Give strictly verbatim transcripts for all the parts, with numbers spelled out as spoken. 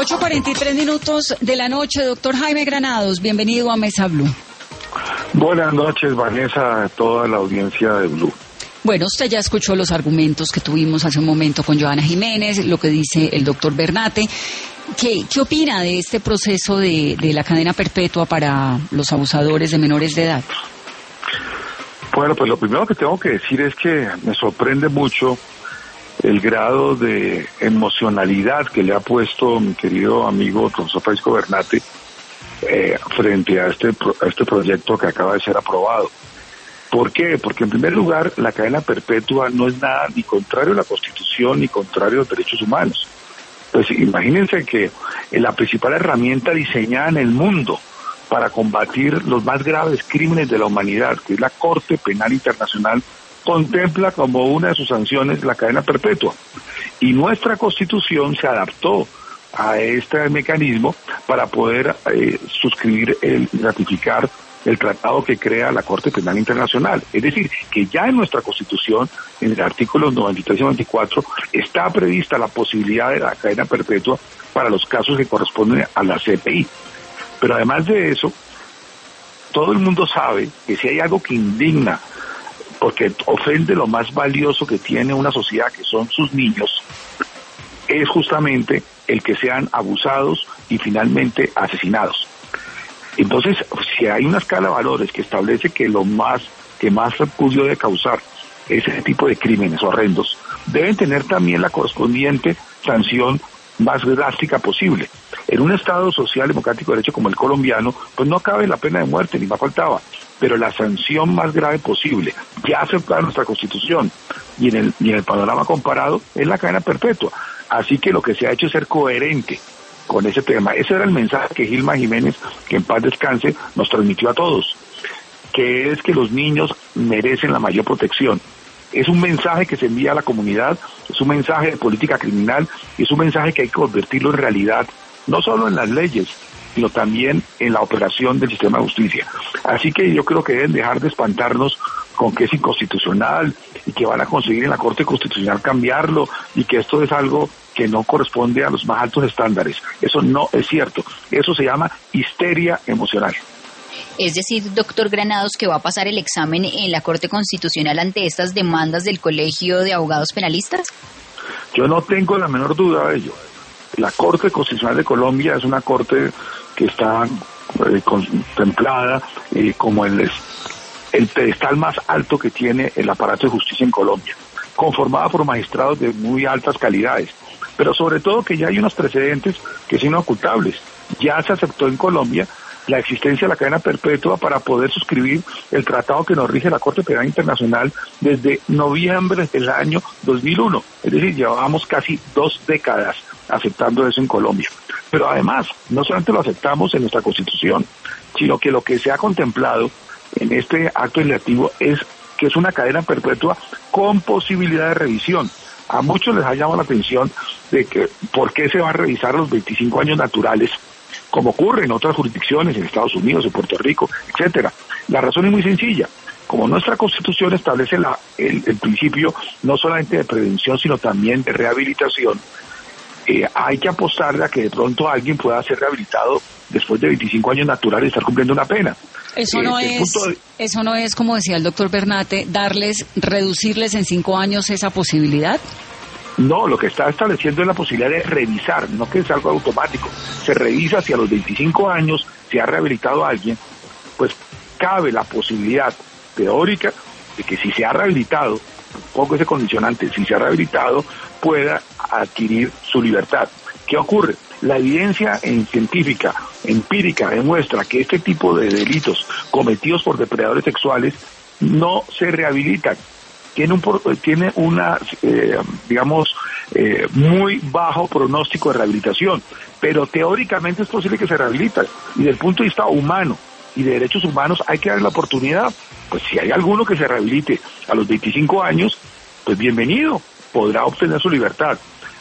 ocho cuarenta y tres minutos de la noche, doctor Jaime Granados, bienvenido a Mesa Blue. Buenas noches, Vanessa, a toda la audiencia de Blue. Bueno, usted ya escuchó los argumentos que tuvimos hace un momento con Johanna Jiménez, lo que dice el doctor Bernate. ¿Qué, qué opina de este proceso de, de la cadena perpetua para los abusadores de menores de edad? Bueno, pues lo primero que tengo que decir es que me sorprende mucho el grado de emocionalidad que le ha puesto mi querido amigo profesor Francisco Bernate eh, frente a este, a este proyecto que acaba de ser aprobado. ¿Por qué? Porque en primer lugar la cadena perpetua no es nada ni contrario a la Constitución ni contrario a los derechos humanos. Pues imagínense que la principal herramienta diseñada en el mundo para combatir los más graves crímenes de la humanidad, que es la Corte Penal Internacional, contempla como una de sus sanciones la cadena perpetua. Y nuestra Constitución se adaptó a este mecanismo para poder eh, suscribir, el, ratificar el tratado que crea la Corte Penal Internacional. Es decir, que ya en nuestra Constitución, en el artículo noventa y tres y noventa y cuatro, está prevista la posibilidad de la cadena perpetua para los casos que corresponden a la C P I. Pero además de eso, todo el mundo sabe que si hay algo que indigna, porque ofende lo más valioso que tiene una sociedad, que son sus niños, es justamente el que sean abusados y finalmente asesinados. Entonces, si hay una escala de valores que establece que lo más que más repudio debe causar ese tipo de crímenes horrendos, deben tener también la correspondiente sanción más drástica posible. En un Estado social, democrático, de derecho como el colombiano, pues no cabe la pena de muerte, ni más faltaba, pero la sanción más grave posible, ya aceptada en nuestra Constitución, y en el, y en el panorama comparado, es la cadena perpetua. Así que lo que se ha hecho es ser coherente con ese tema. Ese era el mensaje que Gilma Jiménez, que en paz descanse, nos transmitió a todos, que es que los niños merecen la mayor protección. Es un mensaje que se envía a la comunidad, es un mensaje de política criminal, es un mensaje que hay que convertirlo en realidad, no solo en las leyes, sino también en la operación del sistema de justicia. Así que yo creo que deben dejar de espantarnos con que es inconstitucional y que van a conseguir en la Corte Constitucional cambiarlo y que esto es algo que no corresponde a los más altos estándares. Eso no es cierto. Eso se llama histeria emocional. Es decir, doctor Granados, que va a pasar el examen en la Corte Constitucional ante estas demandas del Colegio de Abogados Penalistas. Yo no tengo la menor duda de ello. La Corte Constitucional de Colombia es una corte que está eh, contemplada eh, como el, el pedestal más alto que tiene el aparato de justicia en Colombia, conformada por magistrados de muy altas calidades, pero sobre todo que ya hay unos precedentes que son inocultables. Ya se aceptó en Colombia la existencia de la cadena perpetua para poder suscribir el tratado que nos rige la Corte Penal Internacional desde noviembre del año dos mil uno. Es decir, llevábamos casi dos décadas aceptando eso en Colombia. Pero además, no solamente lo aceptamos en nuestra Constitución, sino que lo que se ha contemplado en este acto legislativo es que es una cadena perpetua con posibilidad de revisión. A muchos les ha llamado la atención de que por qué se va a revisar los veinticinco años naturales, como ocurre en otras jurisdicciones, en Estados Unidos, en Puerto Rico, etcétera. La razón es muy sencilla. Como nuestra Constitución establece la, el, el principio no solamente de prevención, sino también de rehabilitación, eh, hay que apostarle a que de pronto alguien pueda ser rehabilitado después de veinticinco años naturales y estar cumpliendo una pena. Eso no eh, es, de... eso no es, como decía el doctor Bernate, darles, reducirles en cinco años esa posibilidad. No, lo que está estableciendo es la posibilidad de revisar, no que es algo automático. Se revisa si a los veinticinco años se ha rehabilitado a alguien, pues cabe la posibilidad teórica de que si se ha rehabilitado, poco ese condicionante, si se ha rehabilitado, pueda adquirir su libertad. ¿Qué ocurre? La evidencia en científica, empírica, demuestra que este tipo de delitos cometidos por depredadores sexuales no se rehabilitan. Tiene un tiene una eh, digamos eh, muy bajo pronóstico de rehabilitación, pero teóricamente es posible que se rehabiliten, y desde el punto de vista humano y de derechos humanos hay que darle la oportunidad. Pues si hay alguno que se rehabilite a los veinticinco años, pues bienvenido, podrá obtener su libertad.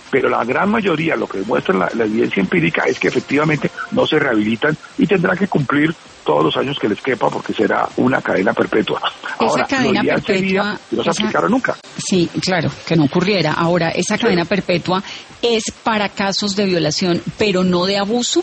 pero la gran mayoría, lo que demuestra la, la evidencia empírica, es que efectivamente no se rehabilitan y tendrán que cumplir todos los años que les quepa, porque será una cadena perpetua. Ahora, esa cadena perpetua no se esa, aplicara nunca. Sí, claro, que no ocurriera. Ahora, esa cadena sí. perpetua es para casos de violación, pero no de abuso.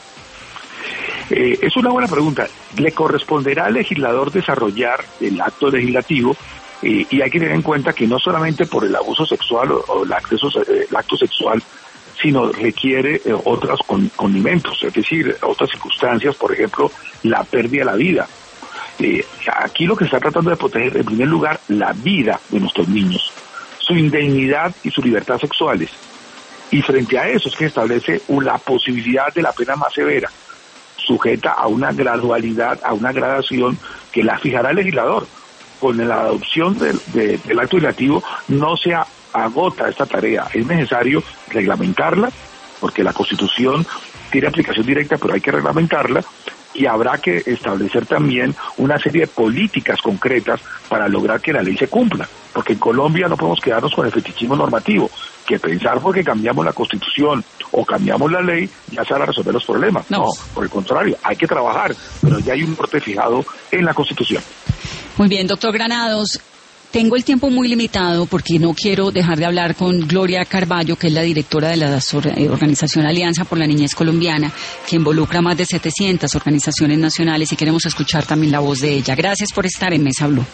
Eh, es una buena pregunta. Le corresponderá al legislador desarrollar el acto legislativo, eh, y hay que tener en cuenta que no solamente por el abuso sexual o, o el, acceso, eh, el acto sexual, sino requiere eh, otros con, condimentos, es decir, otras circunstancias, por ejemplo, la pérdida de la vida. Eh, aquí lo que se está tratando de proteger, en primer lugar, la vida de nuestros niños, su indemnidad y su libertad sexuales. Y frente a eso es que establece la posibilidad de la pena más severa, sujeta a una gradualidad, a una gradación que la fijará el legislador. Con la adopción del, de, del acto legislativo no se agota esta tarea, es necesario reglamentarla, porque la Constitución tiene aplicación directa, pero hay que reglamentarla, y habrá que establecer también una serie de políticas concretas para lograr que la ley se cumpla, porque en Colombia no podemos quedarnos con el fetichismo normativo, que pensar porque cambiamos la Constitución o cambiamos la ley ya se van a resolver los problemas. No. no, por el contrario, hay que trabajar, pero ya hay un norte fijado en la Constitución. Muy bien, doctor Granados. Tengo el tiempo muy limitado porque no quiero dejar de hablar con Gloria Carballo, que es la directora de la organización Alianza por la Niñez Colombiana, que involucra más de setecientas organizaciones nacionales, y queremos escuchar también la voz de ella. Gracias por estar en Mesa Blue.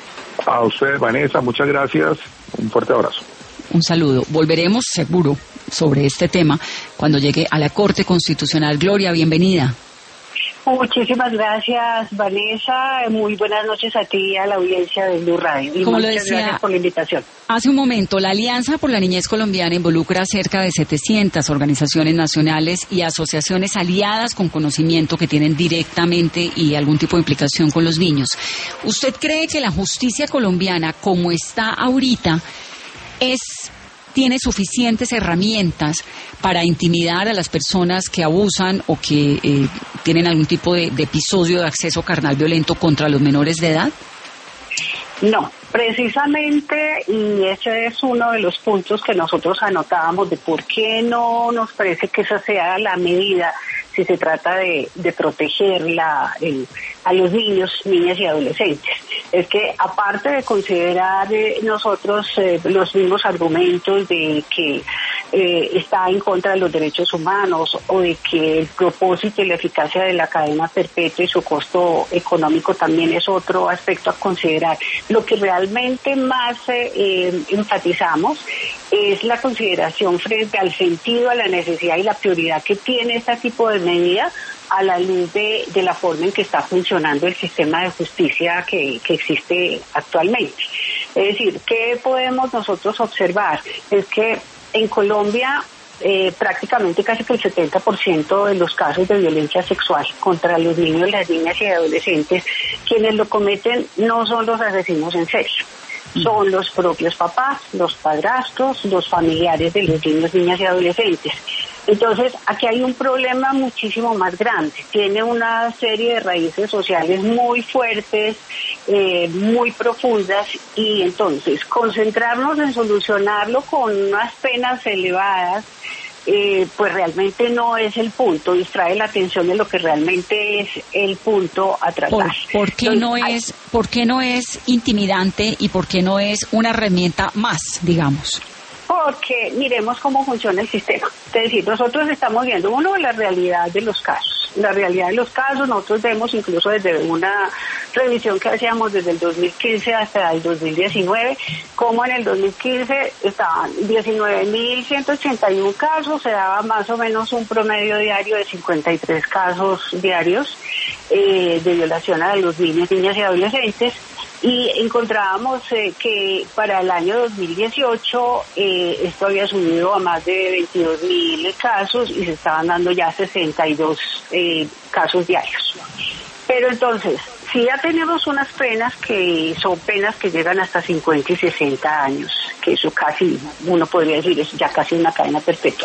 A usted, Vanessa, muchas gracias. Un fuerte abrazo. Un saludo. Volveremos seguro sobre este tema cuando llegue a la Corte Constitucional. Gloria, bienvenida. Muchísimas gracias, Vanessa. Muy buenas noches a ti y a la audiencia de Blue Radio. Y Como muchas lo decía, gracias por la invitación. Hace un momento, la Alianza por la Niñez Colombiana involucra cerca de setecientas organizaciones nacionales y asociaciones aliadas con conocimiento que tienen directamente y algún tipo de implicación con los niños. ¿Usted cree que la justicia colombiana, como está ahorita, es... tiene suficientes herramientas para intimidar a las personas que abusan o que eh, tienen algún tipo de, de episodio de acceso carnal violento contra los menores de edad? No, precisamente, y ese es uno de los puntos que nosotros anotábamos de por qué no nos parece que esa sea la medida si se trata de, de proteger la, el, a los niños, niñas y adolescentes. Es que aparte de considerar eh, nosotros eh, los mismos argumentos de que eh, está en contra de los derechos humanos o de que el propósito y la eficacia de la cadena perpetua y su costo económico también es otro aspecto a considerar, lo que realmente más eh, eh, enfatizamos es la consideración frente al sentido, a la necesidad y la prioridad que tiene este tipo de medidas a la luz de, de la forma en que está funcionando el sistema de justicia que, que existe actualmente. Es decir, ¿qué podemos nosotros observar? Es que en Colombia eh, prácticamente casi que el setenta por ciento de los casos de violencia sexual contra los niños, las niñas y adolescentes, quienes lo cometen no son los asesinos en serie. Son los propios papás, los padrastros, los familiares de los niños, niñas y adolescentes. Entonces, aquí hay un problema muchísimo más grande. Tiene una serie de raíces sociales muy fuertes, eh, muy profundas, y entonces concentrarnos en solucionarlo con unas penas elevadas, Eh, pues realmente no es el punto, distrae la atención de lo que realmente es el punto a tratar. ¿Por, por qué Entonces, no es, por qué no es intimidante y por qué no es una herramienta más, digamos? Porque miremos cómo funciona el sistema. Es decir, nosotros estamos viendo, uno, la realidad de los casos. La realidad de los casos, nosotros vemos incluso desde una revisión que hacíamos desde el dos mil quince hasta el dos mil diecinueve, como en el dos mil quince estaban diecinueve mil ciento ochenta y uno casos, se daba más o menos un promedio diario de cincuenta y tres casos diarios eh, de violación a los niños, niñas y adolescentes. Y encontrábamos eh, que para el año dos mil dieciocho eh, esto había subido a más de veintidós mil casos y se estaban dando ya sesenta y dos eh, casos diarios. Pero entonces, sí ya tenemos unas penas que son penas que llegan hasta cincuenta y sesenta años, que eso casi, uno podría decir, es ya casi una cadena perpetua.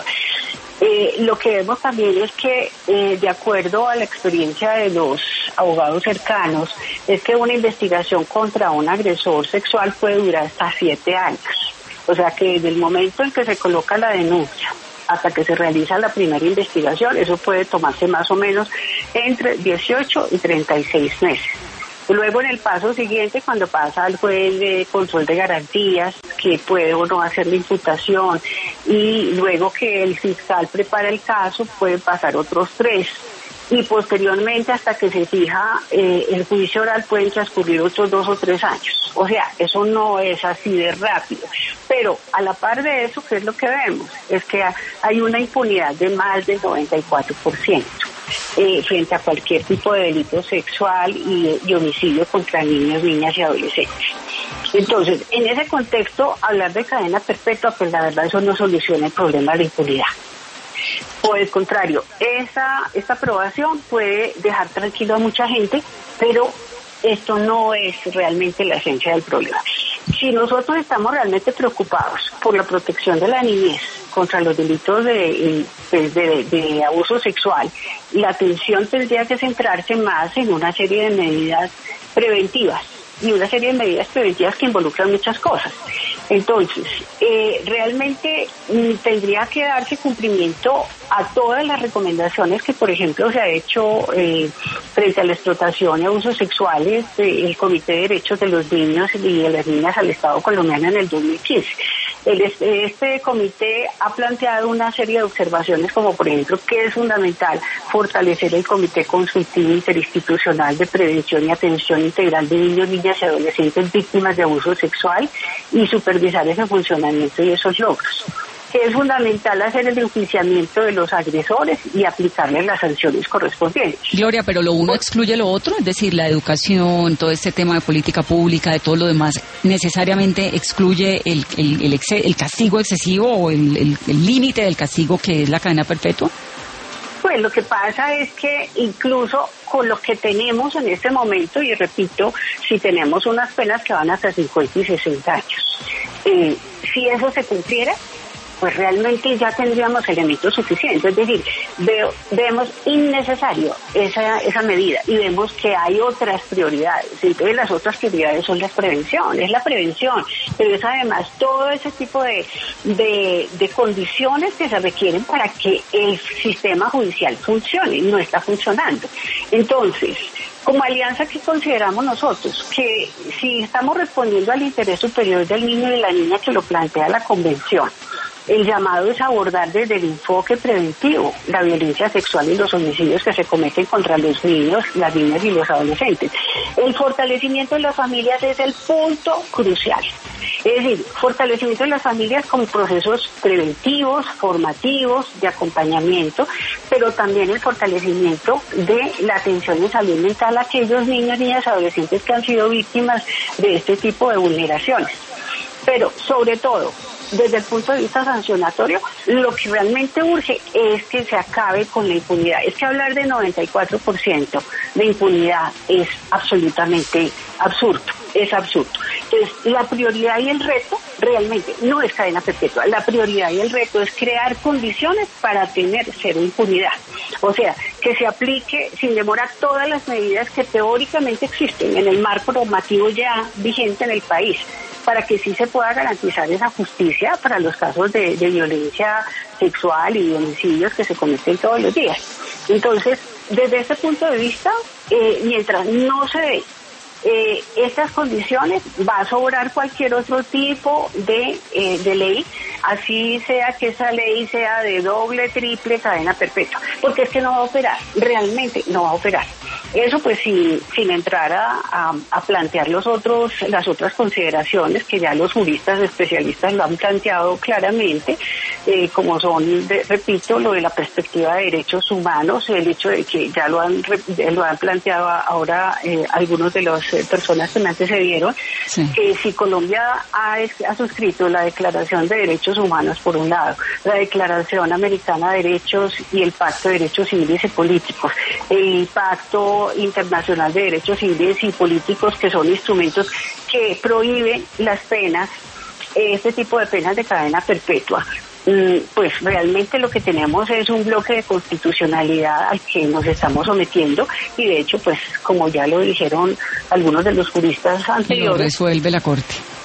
Eh, lo que vemos también es que, eh, de acuerdo a la experiencia de los abogados cercanos, es que una investigación contra un agresor sexual puede durar hasta siete años. O sea que desde el momento en que se coloca la denuncia hasta que se realiza la primera investigación, eso puede tomarse más o menos entre dieciocho y treinta y seis meses. Luego, en el paso siguiente, cuando pasa al juez de control de garantías, que puede o no hacer la imputación, y luego que el fiscal prepara el caso, pueden pasar otros tres. Y posteriormente, hasta que se fija eh, el juicio oral, pueden transcurrir otros dos o tres años. O sea, eso no es así de rápido. Pero a la par de eso, ¿qué es lo que vemos? Es que hay una impunidad de más del noventa y cuatro por ciento. Eh, frente a cualquier tipo de delito sexual y, y homicidio contra niños, niñas y adolescentes. Entonces, en ese contexto, hablar de cadena perpetua, pues la verdad eso no soluciona el problema de la impunidad. Por el contrario, esa, esta aprobación puede dejar tranquilo a mucha gente, pero esto no es realmente la esencia del problema. Si nosotros estamos realmente preocupados por la protección de la niñez contra los delitos de, de, de, de abuso sexual, la atención tendría que centrarse más en una serie de medidas preventivas y una serie de medidas preventivas que involucran muchas cosas. Entonces, eh, realmente mm, tendría que darse cumplimiento a todas las recomendaciones que, por ejemplo, se ha hecho eh, frente a la explotación y abusos sexuales del eh, Comité de Derechos de los Niños y de las Niñas al Estado colombiano en el dos mil quince. El, este comité ha planteado una serie de observaciones, como por ejemplo que es fundamental fortalecer el Comité Consultivo Interinstitucional de Prevención y Atención Integral de Niños, Niñas y Adolescentes Víctimas de Abuso Sexual y supervisar ese funcionamiento y esos logros. Que es fundamental hacer el enjuiciamiento de los agresores y aplicarles las sanciones correspondientes. Gloria, pero lo uno excluye lo otro, es decir, la educación, todo este tema de política pública, de todo lo demás, necesariamente excluye el, el, el, ex- el castigo excesivo o el límite del castigo que es la cadena perpetua. Pues lo que pasa es que incluso con lo que tenemos en este momento, y repito, si tenemos unas penas que van hasta cincuenta y sesenta años, eh, si eso se cumpliera, pues realmente ya tendríamos elementos suficientes. Es decir, veo, vemos innecesario esa, esa medida y vemos que hay otras prioridades. Entonces las otras prioridades son la prevención, es la prevención, pero es además todo ese tipo de, de, de condiciones que se requieren para que el sistema judicial funcione y no está funcionando. Entonces, como alianza, ¿qué consideramos nosotros? Que si estamos respondiendo al interés superior del niño y de la niña que lo plantea la Convención, el llamado es abordar desde el enfoque preventivo la violencia sexual y los homicidios que se cometen contra los niños, las niñas y los adolescentes. El fortalecimiento de las familias es el punto crucial. Es decir, fortalecimiento de las familias con procesos preventivos, formativos, de acompañamiento, pero también el fortalecimiento de la atención en salud mental a aquellos niños, niñas y adolescentes que han sido víctimas de este tipo de vulneraciones. Pero, sobre todo, desde el punto de vista sancionatorio, lo que realmente urge es que se acabe con la impunidad. Es que hablar de noventa y cuatro por ciento de impunidad es absolutamente absurdo, es absurdo. Entonces, la prioridad y el reto realmente no es cadena perpetua. La prioridad y el reto es crear condiciones para tener cero impunidad. O sea, que se aplique sin demora todas las medidas que teóricamente existen en el marco normativo ya vigente en el país, para que sí se pueda garantizar esa justicia para los casos de, de violencia sexual y de homicidios que se cometen todos los días. Entonces, desde este punto de vista, eh, mientras no se dé eh, estas condiciones, va a sobrar cualquier otro tipo de, eh, de ley, así sea que esa ley sea de doble, triple cadena perpetua, porque es que no va a operar, realmente no va a operar. Eso pues sin, sin entrar a, a, a plantear los otros, las otras consideraciones que ya los juristas especialistas lo han planteado claramente, eh, como son, de, repito, lo de la perspectiva de derechos humanos, el hecho de que ya lo han, lo han planteado ahora eh, algunos de las eh, personas que me antecedieron, sí. Que si Colombia ha, ha suscrito la Declaración de Derechos Humanos por un lado, la Declaración Americana de Derechos y el Pacto de Derechos Civiles y Políticos, el Pacto Internacional de Derechos Civiles y Políticos, que son instrumentos que prohíben las penas, este tipo de penas de cadena perpetua, pues realmente lo que tenemos es un bloque de constitucionalidad al que nos estamos sometiendo y de hecho, pues como ya lo dijeron algunos de los juristas anteriores, lo resuelve la Corte.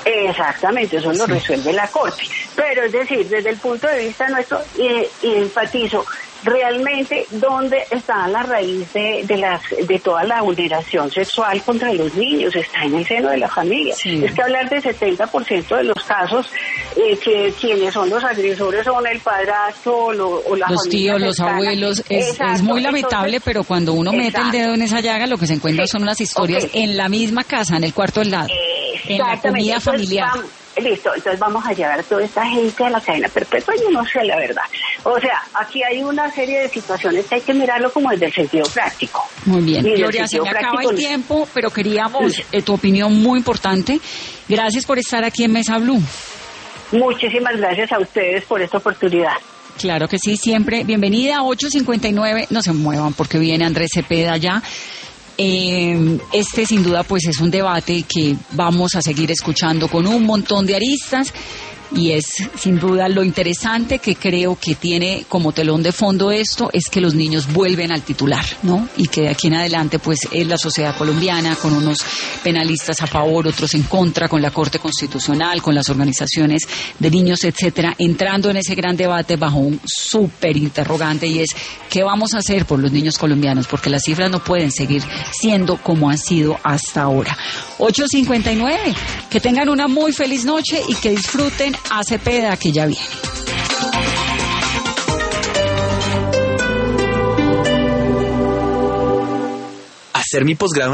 Exactamente, eso lo sí. resuelve la Corte. Pero es decir, desde el punto de vista nuestro, y, y enfatizo, realmente dónde está la raíz de, de las de toda la vulneración sexual contra los niños, está en el seno de la familia. Sí. Es que hablar del setenta por ciento de los casos eh, que quienes son los agresores son el padrastro o, lo, o la los tíos, cercana. Los abuelos, es, es muy lamentable. Entonces, pero cuando uno exacto. mete el dedo en esa llaga, lo que se encuentra sí. son unas historias okay. en la misma casa, en el cuarto del lado, en la comida familiar. Entonces, listo, entonces vamos a llevar a toda esta gente a la cadena perpetua. Yo no sé la verdad. O sea, aquí hay una serie de situaciones que hay que mirarlo como desde el sentido práctico. Muy bien, Gloria, se me acaba el tiempo, pero queríamos sí. eh, tu opinión muy importante. Gracias por estar aquí en Mesa Blue. Muchísimas gracias a ustedes por esta oportunidad. Claro que sí, siempre. Bienvenida a ocho cincuenta y nueve. No se muevan porque viene Andrés Cepeda ya. Eh, este sin duda pues es un debate que vamos a seguir escuchando con un montón de aristas y es sin duda lo interesante que creo que tiene como telón de fondo esto es que los niños vuelven al titular, ¿no? Y que de aquí en adelante pues es la sociedad colombiana con unos penalistas a favor, otros en contra, con la Corte Constitucional, con las organizaciones de niños, etcétera, entrando en ese gran debate bajo un súper interrogante y es ¿qué vamos a hacer por los niños colombianos? Porque las cifras no pueden seguir siendo como han sido hasta ahora. ocho cincuenta y nueve, que tengan una muy feliz noche y que disfruten a Cepeda que ya viene. Hacer mi posgrado